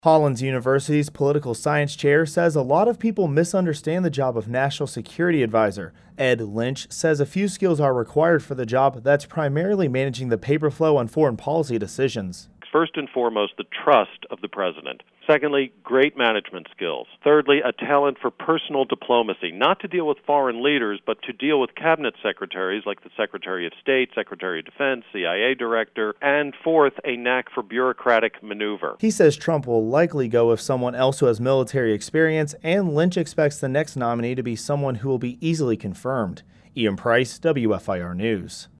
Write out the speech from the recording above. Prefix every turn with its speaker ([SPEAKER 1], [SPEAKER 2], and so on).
[SPEAKER 1] Hollins University's political science chair says a lot of people misunderstand the job of National Security Advisor. Ed Lynch says a few skills are required for the job that's primarily managing the paper flow on foreign policy decisions.
[SPEAKER 2] First and foremost, the trust of the president. Secondly, great management skills. Thirdly, a talent for personal diplomacy, not to deal with foreign leaders, but to deal with cabinet secretaries like the Secretary of State, Secretary of Defense, CIA director, and fourth, a knack for bureaucratic maneuver.
[SPEAKER 1] He says Trump will likely go with someone else who has military experience, and Lynch expects the next nominee to be someone who will be easily confirmed. Ian Price, WFIR News.